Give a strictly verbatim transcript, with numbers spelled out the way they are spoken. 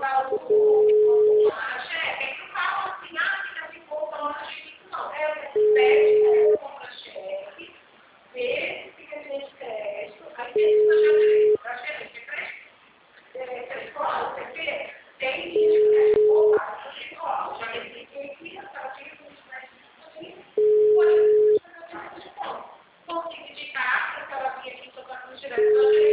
mandar o o contra-cheque, aí não fala assim, ah, fica assim, compra contra-cheque, não. É, pede o contra-cheque, vê se fica de crédito, aí tem que fazer crédito. Eu acho que é crédito. É, escola, você vê, tem vídeo, né? Opa, eu digo, ó, já expliquei aqui, eu estava aqui, eu vou te pode fazer desconto. Vou te indicar, porque ela vinha aqui tocando no direto,